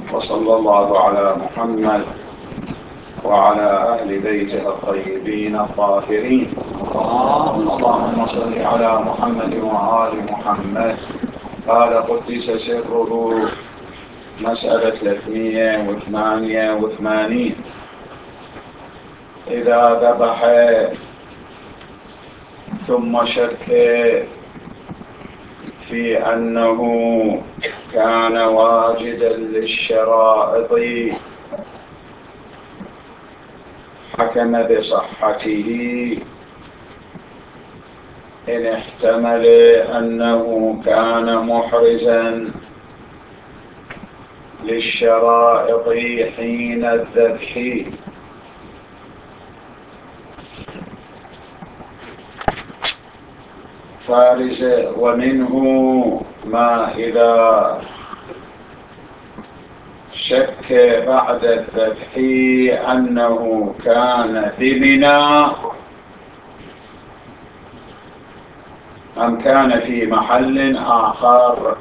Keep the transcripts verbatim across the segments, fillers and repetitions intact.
وصلى الله على محمد وعلى أهل بيته الطيبين الطاهرين. اللهم صل على محمد وآل محمد. قال قدس سره مسألة ثلاثمائة وثمانية وثمانين: إذا ذبح ثم شك في أنه كان واجدا للشرائط حكم بصحته إن احتمل أنه كان محرزا للشرائط حين الذبح، فارز. ومنه ما إذا شك بعد الذبح أنه كان بمنى أم كان في محل آخر.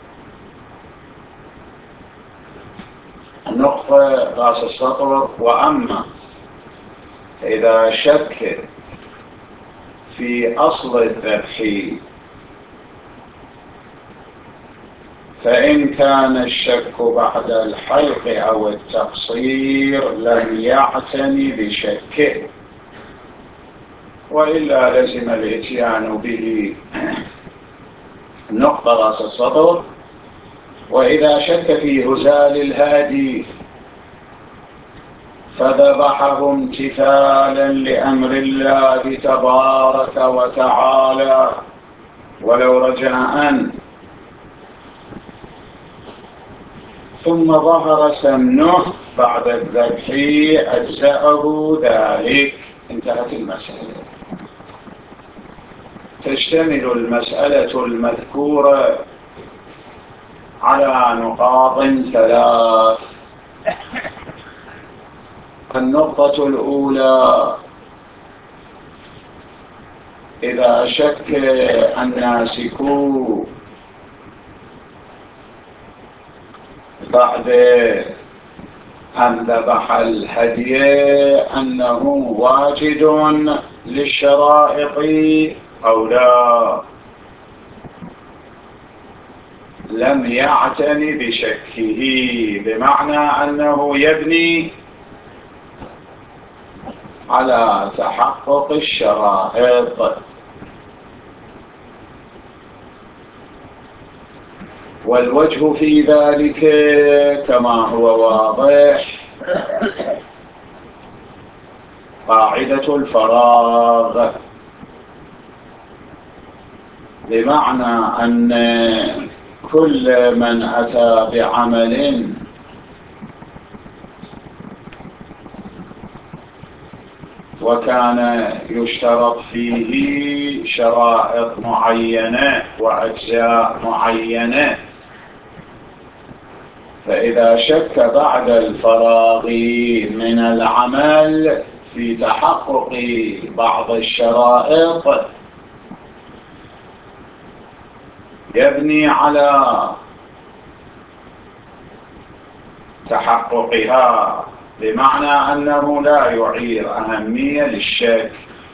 نقطة رأس السطر: وأما إذا شك في أصل الذبح فإن كان الشك بعد الحلق أو التقصير لم يعتني بشكه، وإلا لزم الإتيان به. نقطة رأس السطر: وإذا شك في هزال الهادي فذبحه امتثالا لأمر الله تبارك وتعالى ولو رجاء، ثم ظهر سمنه بعد الذبح أجزأه ذلك. انتهت المسألة. تشتمل المسألة المذكورة على نقاط ثلاث. النقطة الأولى: إذا شك الناسك بعد أن ذبح الهدي أنه واجد للشرائط أو لا، لم يعتني بشكه، بمعنى أنه يبني على تحقق الشرائط. والوجه في ذلك كما هو واضح قاعدة الفراغ، بمعنى أن كل من أتى بعمل وكان يشترط فيه شرائط معينة وأجزاء معينة، فإذا شك بعد الفراغ من العمل في تحقق بعض الشرائط يبني على تحققها، بمعنى أنه لا يعير أهمية للشك.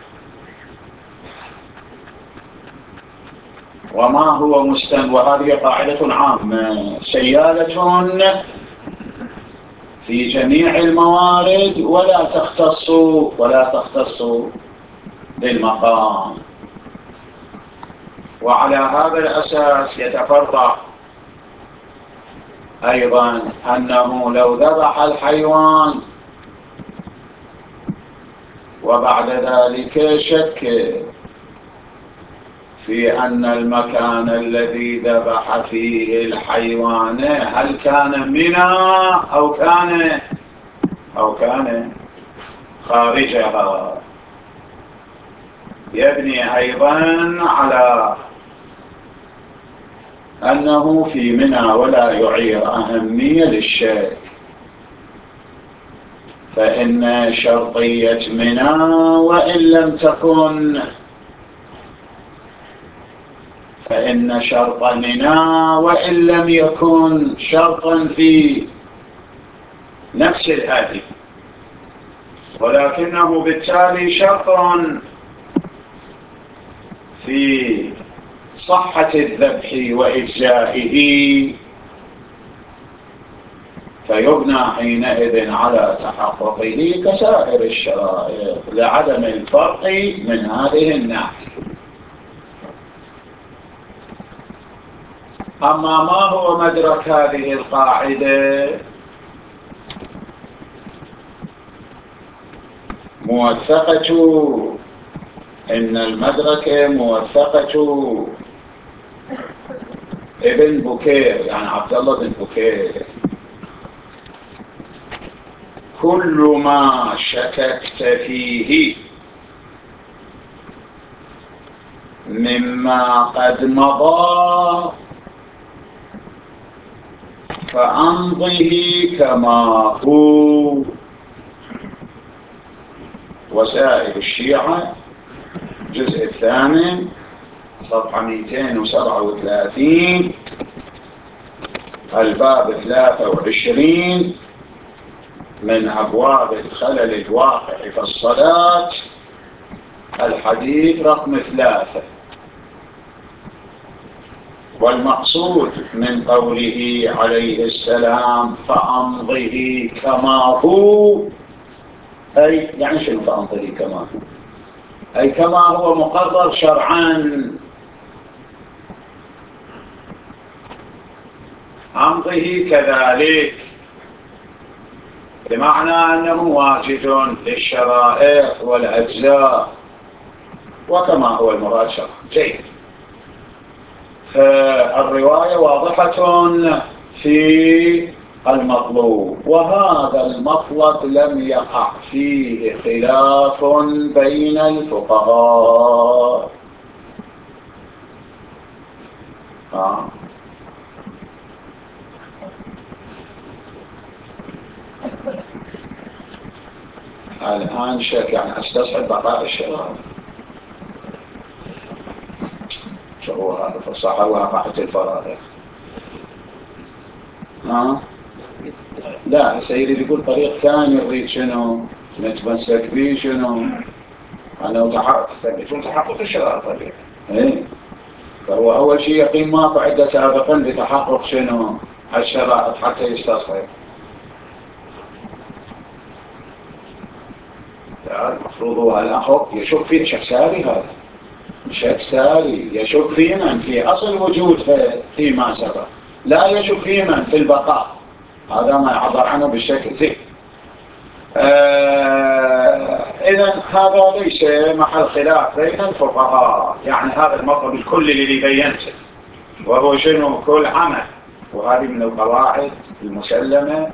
وما هو مستند، وهذه قاعدة عامة سيالة في جميع الموارد ولا تختص ولا تختص بالمقام. وعلى هذا الأساس يتفرع أيضا أنه لو ذبح الحيوان وبعد ذلك شك في أن المكان الذي ذبح فيه الحيوان هل كان منى أو كان أو كان خارجها، يبني أيضا على أنه في منى ولا يعير أهمية للشك، فإن شرطية منى وإن لم تكن فإن شرط منى وإن لم يكن شرطا في نفس الهدي، ولكنه بالتالي شرط في صحة الذبح وإجزائه، فيبنى حينئذ على تحققه كسائر الشرائط لعدم الفرق من هذه الناحية. أما ما هو مدرك هذه القاعدة؟ موثقة، إن المدرك موثقة ابن بكير، يعني عبد الله بن بكير: كل ما شككت فيه مما قد مضى فأمضه كما هو. وسائل الشيعة الجزء الثامن صفحة مئتين وسبعة وثلاثين، الباب ثلاثة وعشرين من أبواب الخلل الواقع في الصلاة، الحديث رقم ثلاثة. والمقصود من قوله عليه السلام فأمضه كما هو، أي يعني شنو فأمضه كما هو؟ أي كما هو مقرر شرعا. أمضه كذلك بمعنى أنه واجد للشرائع والأجزاء وكما هو المراد شرعا. جيد. فالرواية واضحة في المطلوب، وهذا المطلب لم يقع فيه خلاف بين الفقهاء. آه. الآن شك يعني أستصعب بقاء الشرائع. شو هو هذا فصاحة واقعة الفرائض؟ ها؟ لا سيدي يقول طريق ثاني يريد شنو؟ نتمسك فيه شنو؟ أنا تحقق يكون تحقق الشرائع طريق. إيه؟ فهو أول شيء يقيم ما قعد سابقا لتحقق شنو؟ الشرائط حتى يستصحب. المفروض هو الأخر يشك فيه شك ساري، هذا شك ساري يشك في من في أصل وجوده فيما سبق، لا يشك في من في البقاء. هذا ما يعبر عنه بالشك زين. آه إذن هذا ليس محل خلاف بين الفقهاء، يعني هذا المطلب الكلي اللي بينته وهو شنو؟ كل عمل، وهذه من القواعد المسلمة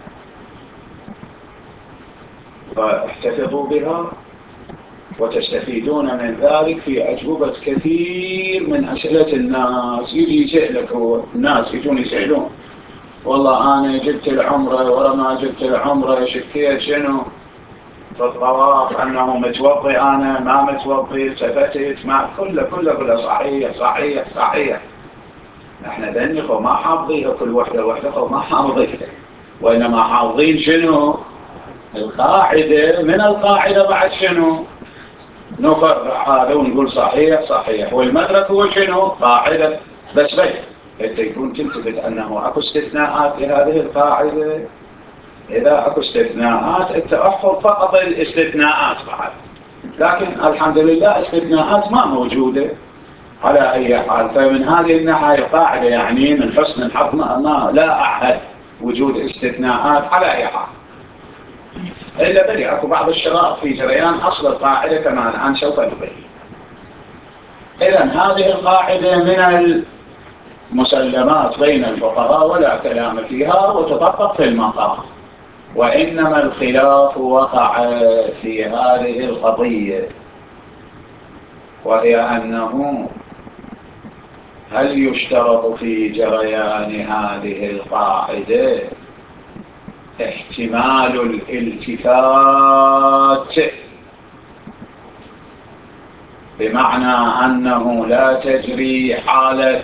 فاحتفظوا بها وتستفيدون من ذلك في أجوبة كثير من أسئلة الناس. يجي يسألك هو الناس يجون يسألون والله أنا جبت العمرة ورا ما جبت العمرة شكيت شنو في الطواف أنه متوضي، أنا ما متوضي، التفتت ما كله كله كله صحيح صحيح صحيح. احنا ذني خو ما حافظيها كل وحدة وحدة خو ما حافظيها، وإنما حافظين شنو؟ القاعدة. من القاعدة بعد شنو؟ نفرع هذا ونقول صحيح صحيح. والمدرك هو شنو؟ قاعدة بس بي انت يكون تثبت أنه أكو استثناءات لهذه القاعدة. إذا أكو استثناءات أنت أحفظ فقط الاستثناءات بعد، لكن الحمد لله استثناءات ما موجودة على أي حال. فمن هذه الناحية القاعدة يعني من حسن الحظ ما لا أعهد وجود استثناءات على أي حال، إلا بلي أكو بعض الشرائط في جريان أصل القاعدة كما الآن سوف نبين. إذن هذه القاعدة من المسلمات بين الفقهاء ولا كلام فيها وتطبق في المقام، وإنما الخلاف وقع في هذه القضية، وهي أنه هل يشترط في جريان هذه القاعدة احتمال الالتفات، بمعنى أنه لا تجري حالة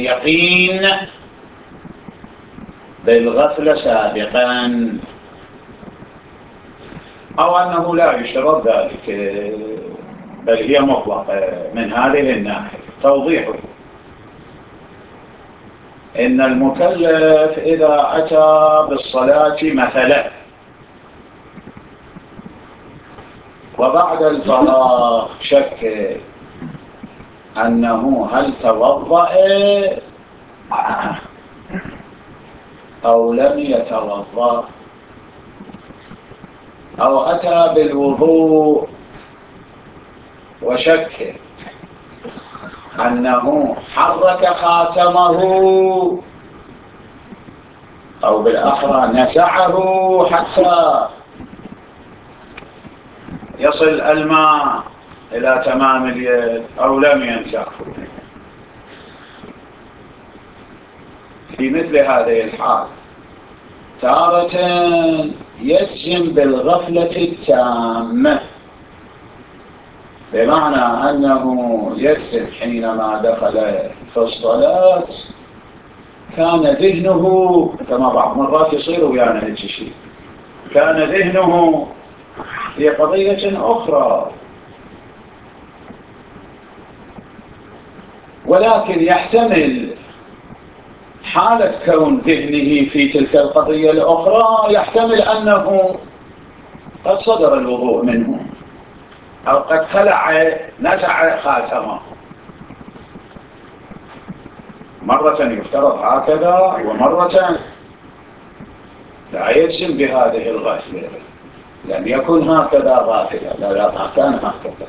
اليقين بالغفلة سابقا. أو أنه لا يشترط ذلك، بل هي مطلقة من هذه الناحية. توضيح: إن المكلف إذا أتى بالصلاة مثلا وبعد الفراغ شك أنه هل توضأ أو لم يتوضأ، أو أتى بالوضوء وشك أنه حرك خاتمه أو بالأحرى نزعه حتى يصل الماء إلى تمام اليد أو لم ينزعه، في مثل هذه الحال تارة يجزم بالغفلة التامة، بمعنى أنه يجزم حينما دخل في الصلاة كان ذهنه، كما بعض مرات يصير ويانا هيك شيء، كان ذهنه في قضية أخرى، ولكن يحتمل حالة كون ذهنه في تلك القضية الأخرى، يحتمل أنه قد صدر الوضوء منه أو قد خلع نزع خاتمه. مرة يفترض هكذا ومرة لا يجزم بهذه الغفلة، لم يكن هكذا غافلا، لا لا كان هكذا،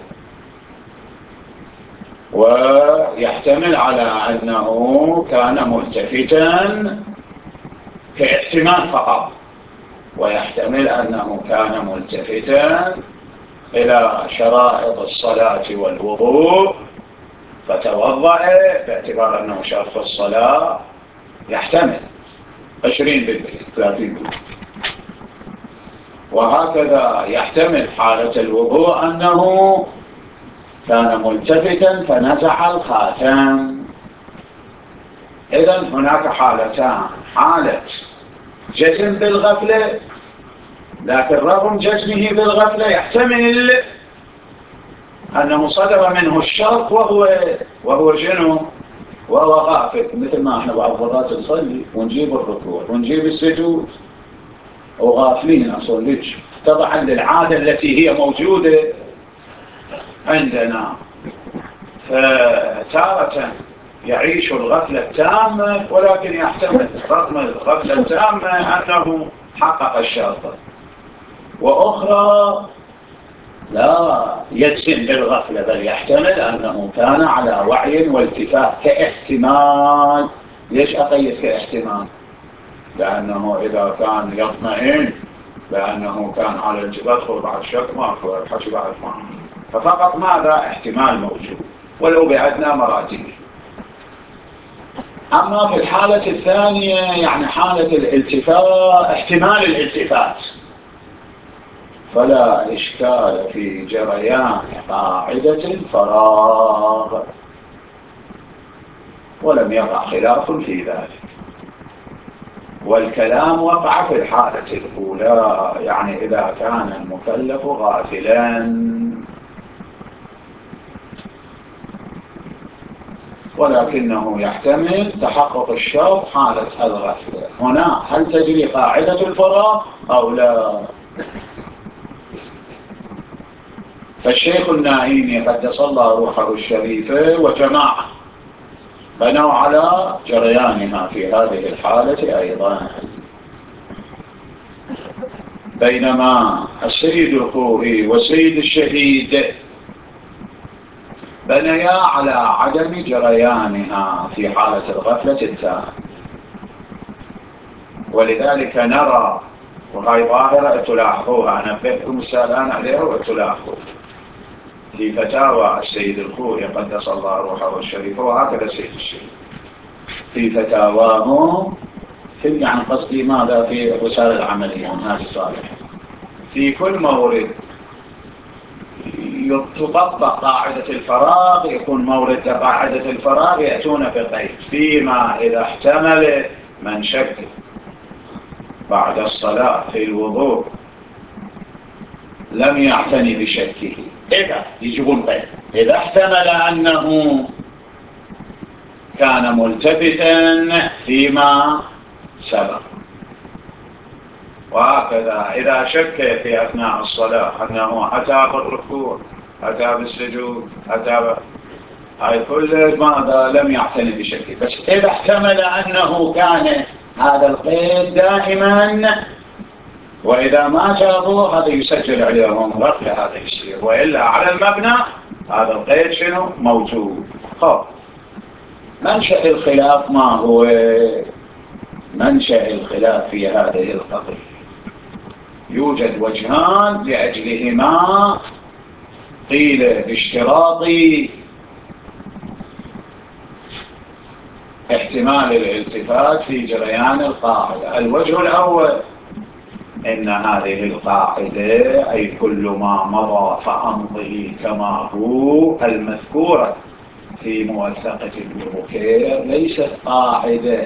ويحتمل على أنه كان ملتفتا كاحتمال فقط، ويحتمل أنه كان ملتفتا إلى شرائط الصلاة والوضوء فتوضأ باعتبار أنه شرط الصلاة، يحتمل عشرين بالمئة ثلاثين بالمئة. وهكذا يحتمل حالة الوضوء أنه كان ملتفتا فنزع الخاتم. إذن هناك حالتان: حالة جزم بالغفلة، لكن رغم جزمه بالغفلة يحتمل أنه صدر منه الشرط وهو وهو جنو وهو غافل، مثل ما احنا بعض مرات نصلي ونجيب الركوع ونجيب السجود وغافلين أصليش طبعا للعادة التي هي موجودة عندنا، فتارة يعيش الغفلة التامة، ولكن يحتمل رغم الغفلة التامة أنه حقق الشرط، وأخرى لا يجزم بالغفلة بل يحتمل أنه كان على وعي والتفات كاحتمال. ليش أقيد كاحتمال؟ لأنه إذا كان يطمئن لأنه كان على الجبل بعد شك ما الحكي بعد ما، ففقط ماذا؟ احتمال موجود ولو بأدنى مراتب. أما في الحالة الثانية يعني حالة الالتفات، احتمال الالتفات، فلا إشكال في جريان قاعدة الفراغ، ولم يقع خلاف في ذلك، والكلام وقع في الحالة الأولى، يعني إذا كان المكلف غافلا، ولكنه يحتمل تحقق الشرط حالة الغفلة. هنا هل تجري قاعدة الفراغ أو لا؟ فالشيخ النائيني قدس الله روحه الشريفة وجماعة بنوا على جريانها في هذه الحالة أيضا، بينما السيد الخوئي والسيد الشهيد بنيا على عدم جريانها في حالة الغفلة التامة. ولذلك نرى، وهي ظاهرة تلاحظوها، أنبهكم السلام عليها وتلاحظوا في فتاوى السيد الخوئي قدس الله روحه الشريفة، وهكذا السيد الشهيد في فتاواه في يعني قصدي ماذا في رسالة العملية منهاج الصالح، في كل مورد تطبق قاعدة الفراغ يكون مورد قاعدة الفراغ يأتون بقيد فيما إذا احتمل من شك بعد الصلاة في الوضوء لم يعتني بشكه. إذا يجيبون قيد إذا احتمل أنه كان ملتفتا فيما سبق. وهكذا إذا شك في أثناء الصلاة أنه أتى بالركوع أتى بالسجود أتى هاي كل ماذا لم يعتني بشكل. بس إذا احتمل أنه كان هذا القيد دائما وإذا ما جابوا هذا يسجل عليهم غفلة هذا يصير. وإلا على المبنى هذا القيد شنو موجود. خب منشأ الخلاف ما هو؟ منشأ الخلاف في هذه القضية يوجد وجهان لأجلهما قيل باشتراط احتمال الالتفات في جريان القاعدة. الوجه الأول إن هذه القاعدة أي كل ما مضى فأمضه كما هو المذكورة في موثقة ابن بكير ليست قاعدة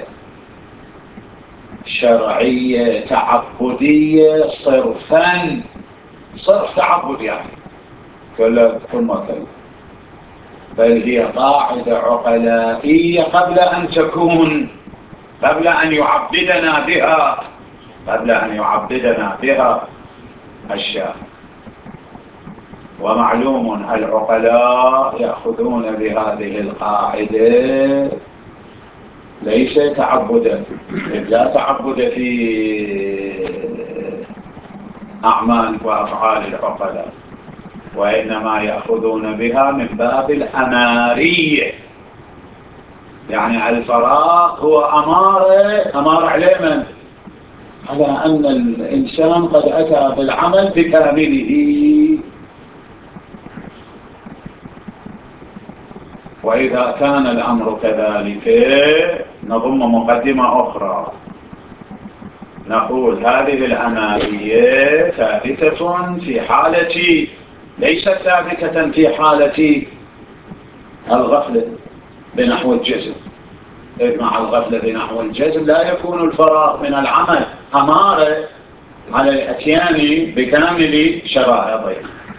شرعية تعبدية صرفا صرف تعبد يعني كل كل ما كان، بل هي قاعدة عقلائية قبل أن تكون قبل أن يعبدنا بها قبل أن يعبدنا بها الشافعي. ومعلوم العقلاء يأخذون بهذه القاعدة ليس تعبدا، لا تعبد في أعمال وأفعال العقلاء، وإنما يأخذون بها من باب الأمارية. يعني الفراغ هو أمارة أمارة عليه من؟ على أن الإنسان قد أتى بالعمل بكامله. وإذا كان الأمر كذلك نضم مقدمة أخرى نقول هذه الأمارية ثابتة في حالة ليست ثابتة في حالة الغفلة بنحو الجزم. إذ مع الغفلة بنحو الجزم لا يكون الفراغ من العمل أمارة على الأتيان بكامل شرائطه،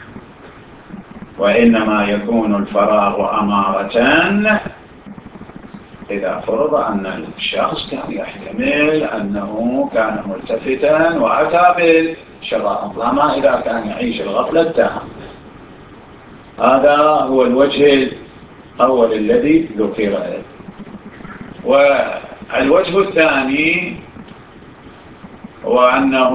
وإنما يكون الفراغ أمارة إذا فرض أن الشخص كان يحتمل أنه كان ملتفتا وأتى بالشرائط، لما إذا كان يعيش الغفلة التامة. هذا هو الوجه الأول الذي ذكر. والوجه الثاني هو أنه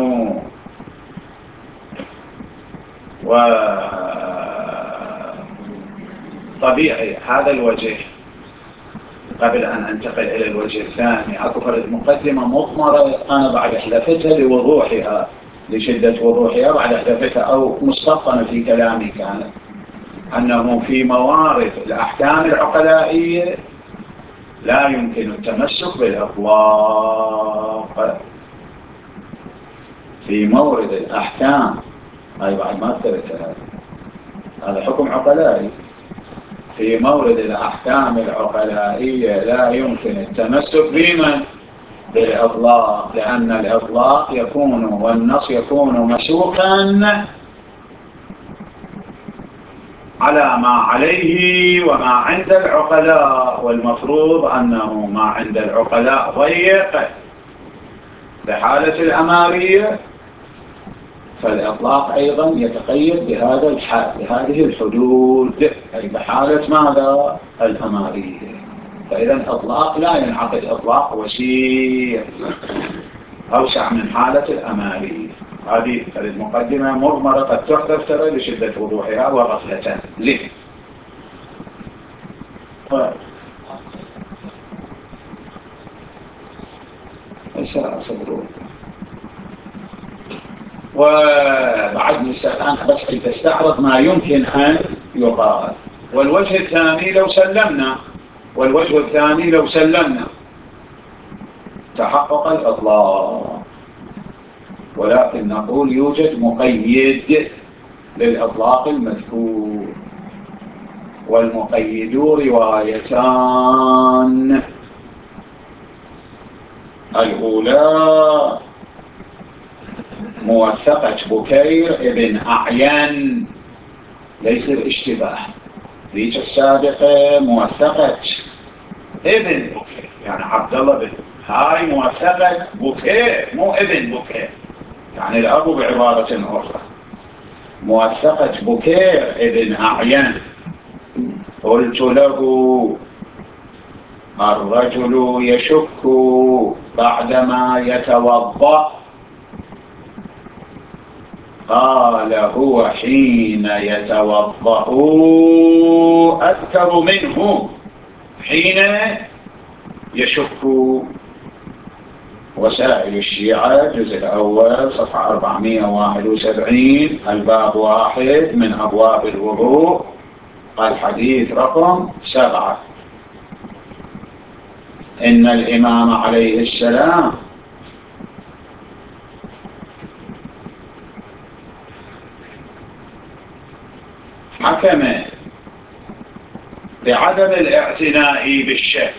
وطبيعي هذا الوجه. قبل أن أنتقل إلى الوجه الثاني أكفر المقدمة مضمرة أنا بعد حلفتها لوضوحها لشدة وضوحها بعد حلفتها أو مستقنة في كلامي كانت أنه في موارد الأحكام العقلائية لا يمكن التمسك بالإطلاق. في مورد الأحكام هاي بعد ما ذكرتها هذا حكم عقلائي. في مورد الأحكام العقلائية لا يمكن التمسك بمن؟ بالإطلاق، لأن الإطلاق يكون والنص يكون مسوقا على ما عليه وما عند العقلاء، والمفروض أنه ما عند العقلاء ضيق بحالة الأمارية، فالإطلاق أيضا يتقيد بهذا الحد بهذه الحدود أي بحالة ماذا؟ الأمارية. فإذا الإطلاق لا ينعقد إطلاق وسيع أوسع من حالة الأمارية. هذه المقدمة مضمرة قد تحذف ترى لشدة وضوحها وغفلتها. زين. أصبروا وبعد نستطيع بس تستعرض ما يمكن أن يقال. والوجه الثاني لو سلمنا والوجه الثاني لو سلمنا تحقق الإطلاق، ولكن نقول يوجد مقيد للإطلاق المذكور، والمقيد روايتان. الأولى موثقة بكير ابن أعين، ليس اشتباه. ذيك السابقة موثقة ابن بكير، يعني عبد الله بن، هاي موثقة بكير مو ابن بكير، يعني الأب بعبارة أخرى موثقة بكير ابن أعين. قلت له الرجل يشك بعدما يتوضأ، قال هو حين يتوضأ أذكر منه حين يشك. وسائل الشيعة جزء الأول صفحة أربعمائة وواحد وسبعين، الباب واحد من أبواب الوضوء، الحديث رقم سبعة. إن الإمام عليه السلام حكم بعدم الاعتناء بالشك.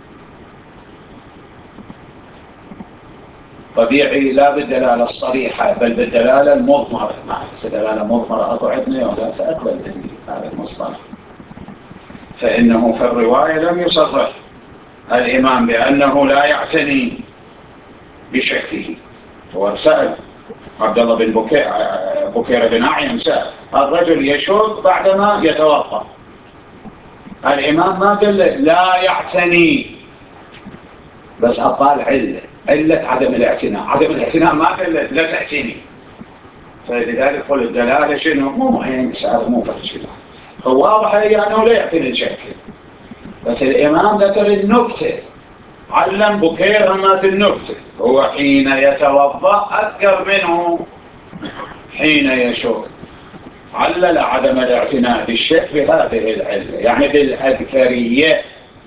طبيعي لا بالدلالة الصريحة بل بالدلالة المضمرة. مع دلالة مضمرة أكو عندنا ولا سأقبل هذا المصطلح. فإنه في الرواية لم يصرح الإمام بأنه لا يعتني بشكه. هو سأل عبد الله بن بكير, بكير بن أعين سأل الرجل يشك بعدما يتوضأ، الإمام ما قال لا يعتني، بس أقال علة علة عدم الاعتناء. عدم الاعتناء ما قال لا تعتني. فلذلك قل الدلالة شنو مو مهم، هذا مو فرق. هو واضح يعني أنه لا يعتني الشك، بس الإمام ذكر النكتة، علم بكير همات النكتة، هو حين يتوضأ أذكر منه حين يشك. علل عدم الاعتناء بالشك بهذه العلة، يعني بالأذكرية.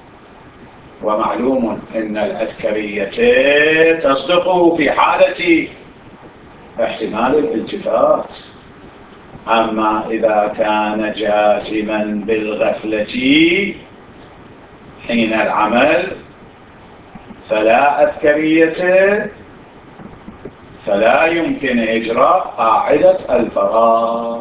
ومعلوم أن الأذكرية تصدق في حالة احتمال الالتفات، أما إذا كان جازما بالغفلة حين العمل فلا أذكرية، فلا يمكن إجراء قاعدة الفراغ.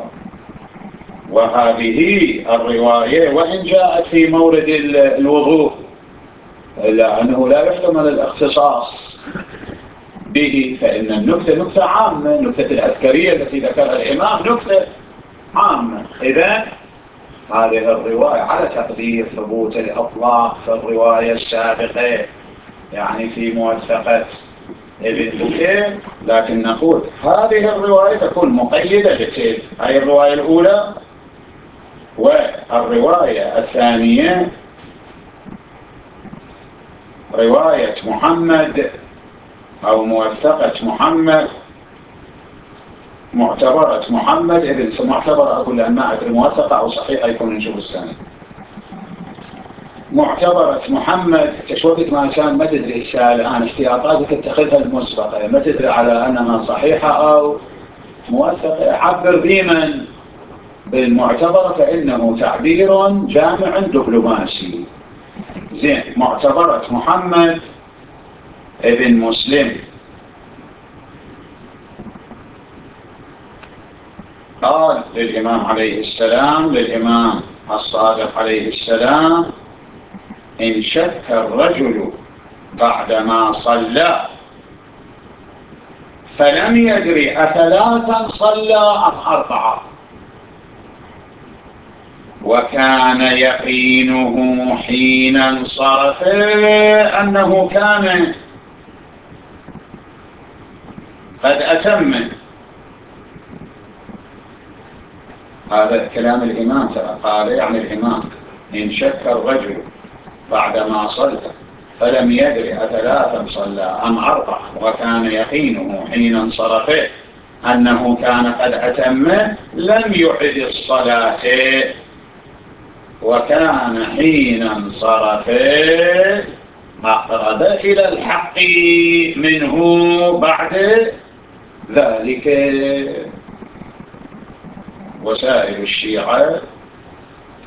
وهذه الرواية وإن جاءت في مورد الوضوء إلا أنه لا يحتمل الاختصاص به، فإن النكتة نكتة عامة، نكتة الأذكرية التي ذكرها الإمام نكتة عامة. إذن هذه الرواية على تقدير ثبوت الإطلاق في الرواية السابقة، يعني في موثقة ابن بكير، لكن نقول هذه الرواية تكون مقيدة لتلك هذه الرواية الأولى. والرواية الثانية رواية محمد أو موثقة محمد، معتبرة محمد ابن معتبرة، أقول لأن ما أدري موثقة أو صحيحة يكون نشوف السنة. معتبرة محمد كشوقت ما كان ما تدري السائل الآن احتياطاتك اتخذها المسبقة، ما تدري على أنها صحيحة أو موثقة. عبر ديما بالمعتبرة فإنه تعبير جامع دبلوماسي. زين، معتبرة محمد ابن مسلم قال للإمام عليه السلام، للإمام الصادق عليه السلام: إن شك الرجل بعدما صلى فلم يدري أثلاثا صلى أم أربعة، وكان يقينه حين انصرف أنه كان قد أتم. هذا كلام الإمام قال، يعني الإمام إن شك الرجل بعدما صلى فلم يدري أثلاثا صلى أم أربعة، وكان يقينه حين انصرف أنه كان قد أتم، لم يعد الصلاة، وكان حين انصرف أقرب إلى الحق منه بعد ذلك. وسائل الشيعة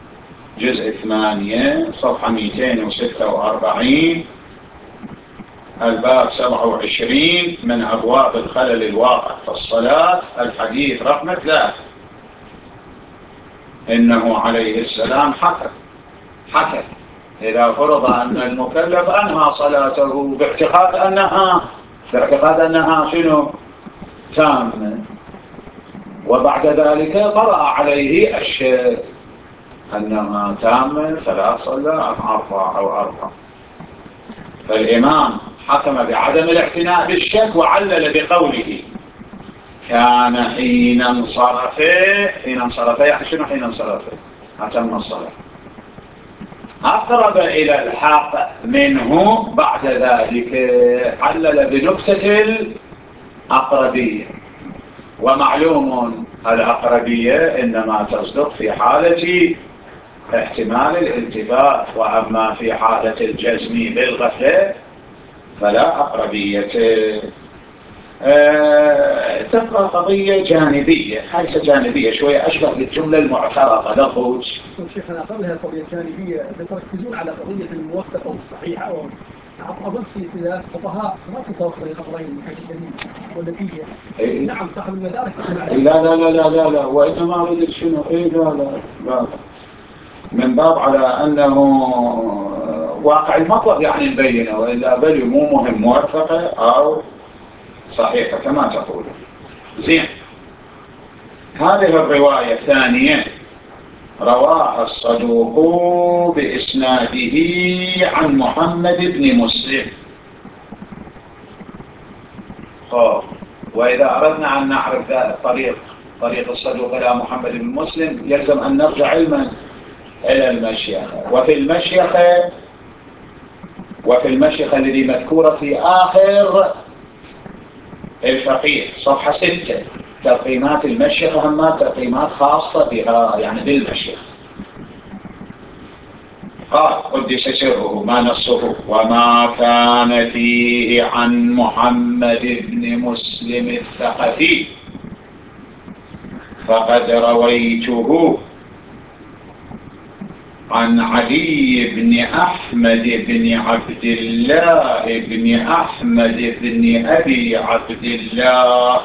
جزء ثمانية صفحة مئتين وستة وأربعين، الباب سبعة وعشرين من أبواب الخلل الواقع في الصلاة، الحديث رقم ثلاثة. إنه عليه السلام حكى حكى إذا فرض أن المكلف أنهى صلاته باعتقاد أنها باعتقاد أنها شنو تامة، وبعد ذلك طرأ عليه الشك أنها تامة ثلاث صلاة أم أربع أو أربع، فالإمام حكم بعدم الاعتناء بالشك وعلل بقوله كان حين انصرف. حين انصرف يعني شنو حين انصرف؟ أتم الصلاة، أقرب إلى الحق منه. بعد ذلك علل بنكتة الأقربية، ومعلوم الأقربية إنما تصدق في حالة احتمال الالتفات، وأما في حالة الجزم بالغفلة فلا أقربية. أه تبقى قضية جانبية، حيث جانبية شوية أشبه بالجملة المعترضة لفظ. شيخنا قبلها قضية جانبية تركزون على قضية الموثقة والصحيحة، أظن في اصطلاح الفقهاء ما تتوصل الأمرين من حيث الدليل والنتيجة. إيه؟ نعم صاحب المدارك. لا لا لا لا لا لا وإنما أريد شنو إيه لا لا لا من باب على أنه واقع المطلب يعني البينة، وإلا بل مو مهم موثقة أو صحيحة كما تقول. زين، هذه الرواية الثانية رواها الصدوق بإسناده عن محمد بن مسلم. خب، وإذا أردنا أن نعرف طريق طريق الصدوق إلى محمد بن مسلم يلزم أن نرجع علما إلى المشيخة. وفي المشيخة وفي المشيخة الذي مذكورة في آخر الفقيه صفحة ستة، تقييمات المشيخة هم تقييمات خاصة بها يعني بالمشيخة. قال قدس سره ما نصه وما كان فيه عن محمد بن مسلم الثقفي فقد رويته عن علي بن أحمد بن عبد الله بن أحمد بن أبي عبد الله.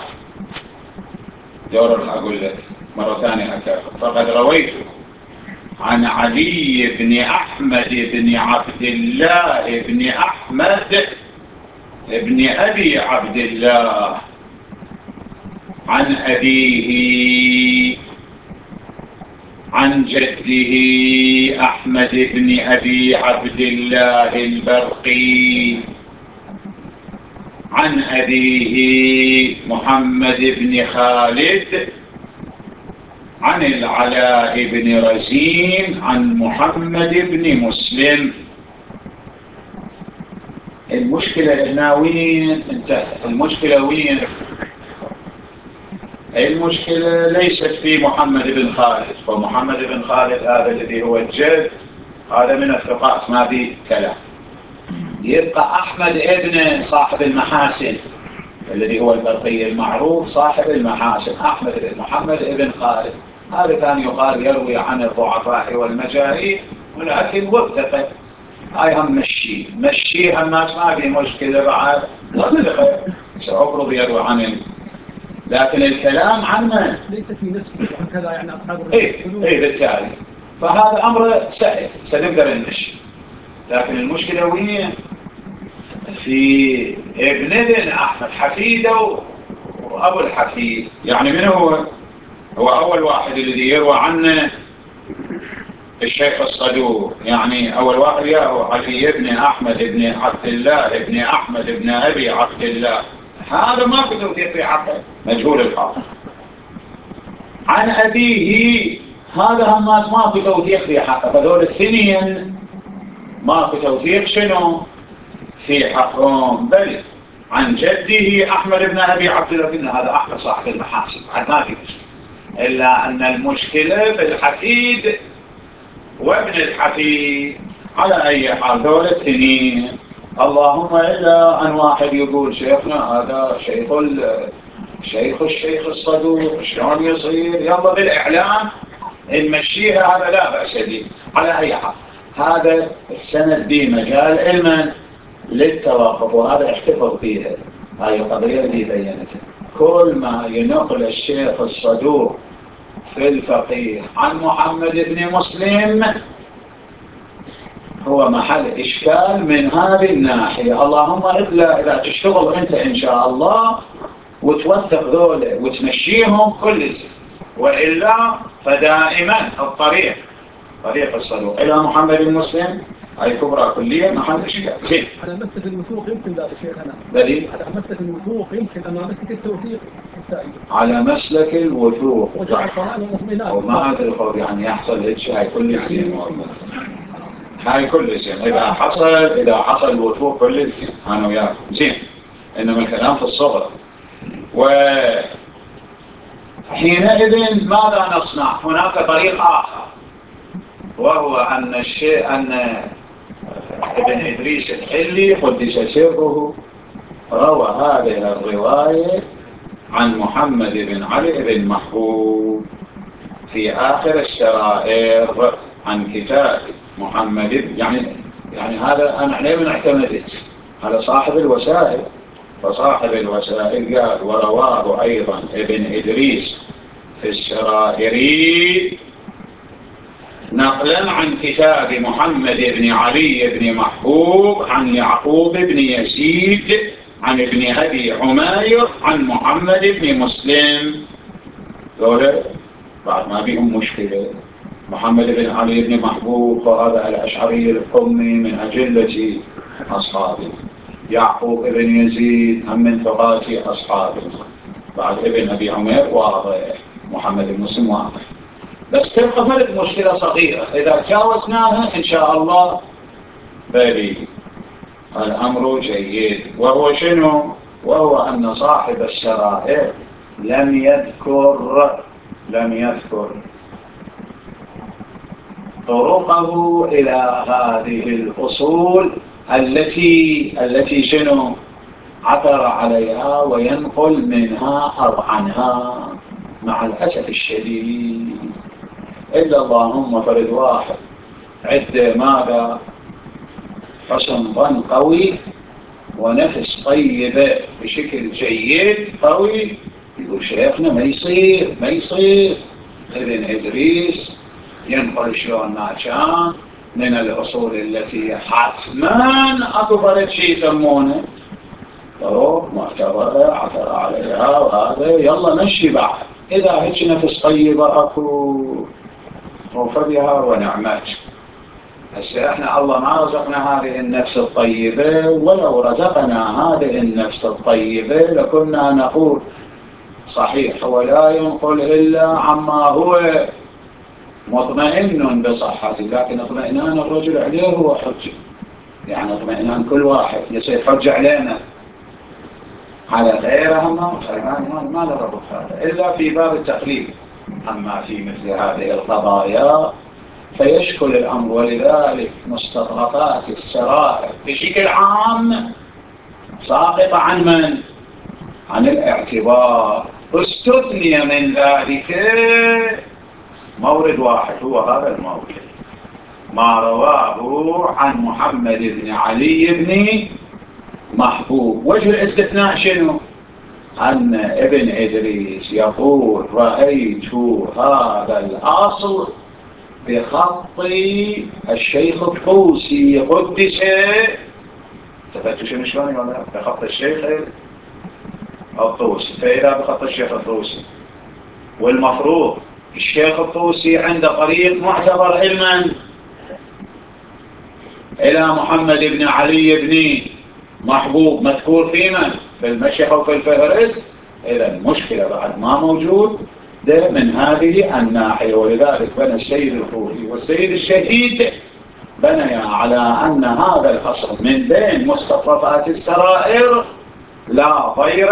دور أقول لك مرة ثانية أكثر. فقد رويته عن علي بن أحمد بن عبد الله بن أحمد بن أبي عبد الله عن أبيه عن جده أحمد بن أبي عبد الله البرقي عن أبيه محمد بن خالد عن العلاء بن رزين عن محمد بن مسلم. المشكلة هنا وين انتهى؟ المشكلة وين؟ المشكلة ليست في محمد بن خالد، ومحمد بن خالد هذا الذي هو الجد هذا من الثقات ما به كلام. يبقى أحمد ابن صاحب المحاسن الذي هو البرقي المعروف صاحب المحاسن، أحمد بن محمد ابن خالد، هذا كان يقال يروي عن الضعفاء والمجاهيل ولكن وثقه. هاي هم مشي مشي هم ما في مشكلة بعد وثقه سأفرض يروي عنه، لكن الكلام عنه ليس في نفسه وهكذا يعني أصحاب إيه إيه بالتالي فهذا أمر سهل سنقدر نمشي. لكن المشكلة وين؟ في ابن ابن أحمد حفيده وأبو الحفيد. يعني من هو؟ هو أول واحد الذي يروى عنه الشيخ الصدوق، يعني أول واحد يا هو علي بن أحمد بن عبد الله بن أحمد بن أبي عبد الله، هذا ما في توثيق في حقه مجهول الحال. عن أبيه هذا هم ما في توثيق في حقه، فدول الاثنين ما في توثيق شنو في حقهم. بل عن جده أحمد بن أبي عبد الله، هذا أحمد صاحب المحاسن ما في مشكلة، إلا أن المشكلة في الحفيد وابن الحفيد. على أي حال دول الاثنين، اللهم إلا أن واحد يقول شيخنا هذا شيخ شيخ الشيخ الصدوق شلون يصير يلا بالإعلام نمشيها، هذا لا بأس به. على أي حال هذا السند به مجال علما للتوقف، وهذا احتفظ فيها، هاي القضية اللي بينتها. كل ما ينقل الشيخ الصدوق في الفقيه عن محمد بن مسلم هو محل إشكال من هذه الناحية. اللهم إلا إذا تشتغل أنت إن شاء الله وتوثق ذولا وتمشيهم كل زين، وإلا فدائما الطريق طريق الصدوق إلى محمد بن مسلم هاي كبرى كلية محل إشكال. زين. على مسلك الوثوق يمكن ذلك شيخنا. دليل على مسلك الوثوق يمكن، أما مسلك التوثيق التائب. على مسلك الوثوق وجعل صلاة ومطمئنات. وما أدري خوف يعني يحصل هيك هاي كل زين والله. هاي كل زين إذا حصل إذا حصل الوثوق كل زين أنا وياك زين، إنما الكلام في الصغر. وحينئذ ماذا نصنع؟ هناك طريق آخر، وهو أن الشيء أن ابن إدريس الحلي قدس سره روى هذه الرواية عن محمد بن علي بن محبوب في آخر السرائر عن كتاب محمد، يعني يعني هذا أنا عليه من اعتمدت، هذا صاحب الوسائل، فصاحب الوسائل قال ورواه أيضا ابن إدريس في السرائر نقلا عن كتاب محمد بن علي بن محبوب عن يعقوب بن يزيد عن ابن أبي عمير عن محمد بن مسلم. دولة بعد ما بيهم مشكلة. محمد بن علي بن محبوب وهذا الأشعري القمي من أجلة أصحابه، يعقوب بن يزيد هم من ثقات أصحابه، بعد ابن أبي عمير واضح، محمد بن مسلم واضح. بس تبقى فرق مشكلة صغيرة إذا تجاوزناها إن شاء الله بلي الأمر جيد، وهو شنو؟ وهو أن صاحب السرائر لم يذكر لم يذكر طرقه إلى هذه الأصول التي التي شنو عثر عليها وينقل منها أو عنها، مع الأسف الشديد. إلا اللهم فرد واحد عد ماذا حسن ظن قوي ونفس طيبة بشكل جيد قوي، يقول شيخنا ما يصير ما يصير ابن إدريس ينقل شلون ما كان من الأصول التي حتما أكو فرد شيء يسمونه طرق معتبرة عثر عليها، وهذا يلا مشي بعد. إذا هيك نفس طيبة أكو وفبها ونعمت. هسه احنا الله ما رزقنا هذه النفس الطيبة، ولو رزقنا هذه النفس الطيبة لكنا نقول صحيح ولا ينقل إلا عما هو مطمئن بصحته، لكن اطمئنان الرجل عليه هو حجة، يعني اطمئنان كل واحد يصير حجة علينا على غيرها ما ما نربط هذا إلا في باب التقليد. أما في مثل هذه القضايا فيشكل الأمر، ولذلك مستطرفات السرائر بشكل عام ساقطة عن من؟ عن الاعتبار. استثني من ذلك مورد واحد، هو هذا المورد ما رواه عن محمد بن علي بن محبوب. وجه الاستثناء شنو؟ أن ابن إدريس يقول رأيت هذا الأصل بخط الشيخ الطوسي قدس، تفتوا شنو شلون ولا بخط الشيخ الطوسي، فإذا بخط الشيخ الطوسي والمفروض الشيخ الطوسي عنده طريق معتبر علما إلى محمد بن علي بن محبوب مذكور في من؟ في المشيخة وفي الفهرس. إذا المشكلة بعد ما موجود ده من هذه الناحية. ولذلك بنى السيد الخوري والسيد الشهيد بنيا على أن هذا الأصل من بين مستطرفات السرائر لا ضير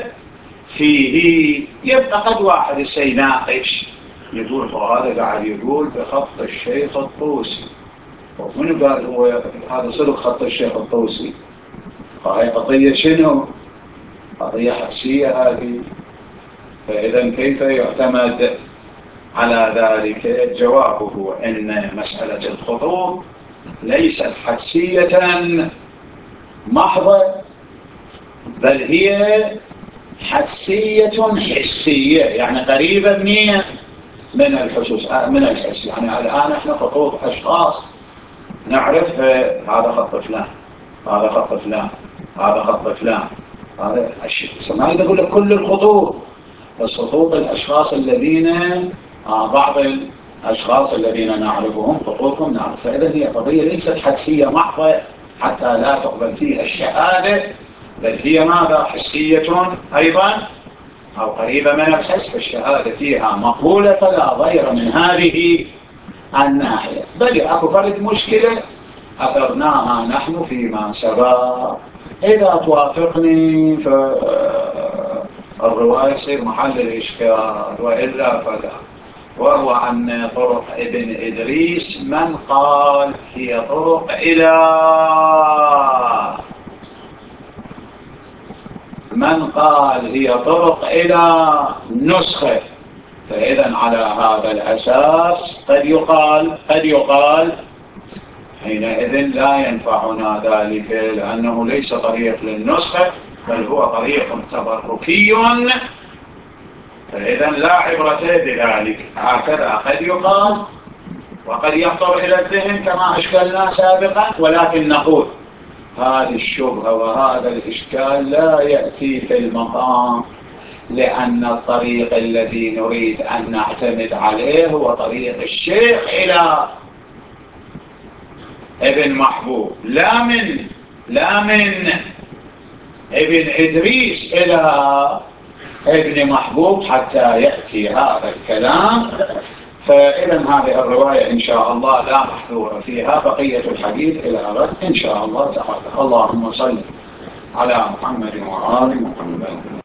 فيه. يبقى قد واحد سيناقش يقول هذا قاعد يقول بخط الشيخ الطوسي، ومن قال هو هذا صدق خط الشيخ الطوسي؟ فهي قضية شنو؟ قضية حسية هذه. فإذا كيف يعتمد على ذلك؟ جوابه أن مسألة الخطوط ليست حسية محضة، بل هي حسية حسية، يعني قريبة من من الحسوس من الحس. يعني الآن احنا خطوط أشخاص نعرف هذا خط فلان، هذا خط فلان، هذا خط فلان، هذا ما يقول لك كل الخطوط، بس خطوط الأشخاص الذين آه بعض الأشخاص الذين نعرفهم خطوطهم نعرف. فإذا هي قضية ليست حسية محضة حتى لا تقبل فيها الشهادة، بل هي ماذا؟ حسية أيضا أو قريبة من الحس، فالشهادة فيها مقبولة، فلا غير من هذه الناحية. بل أكو فرد مشكلة أثرناها نحن فيما سبق، إذا توافقني فالرواية يصير محل الإشكال، وإلا فلا. وهو عن طرق ابن إدريس من قال هي طرق إلى من قال هي طرق إلى نسخة. فإذا على هذا الأساس قد يقال قد يقال حينئذ لا ينفعنا ذلك، لأنه ليس طريق للنسخة بل هو طريق تبركي، فإذا لا عبرة بذلك. هكذا قد يقال، وقد يخطر إلى الذهن كما أشكلنا سابقا، ولكن نقول هذه الشبهة وهذا الإشكال لا يأتي في المقام، لأن الطريق الذي نريد أن نعتمد عليه هو طريق الشيخ إلى ابن محبوب، لا من لا من ابن إدريس إلى ابن محبوب حتى يأتي هذا الكلام. فإذا هذه الرواية إن شاء الله لا محذور فيها، بقية الحديث إلى غد إن شاء الله تعالى. اللهم صل على محمد وآل محمد.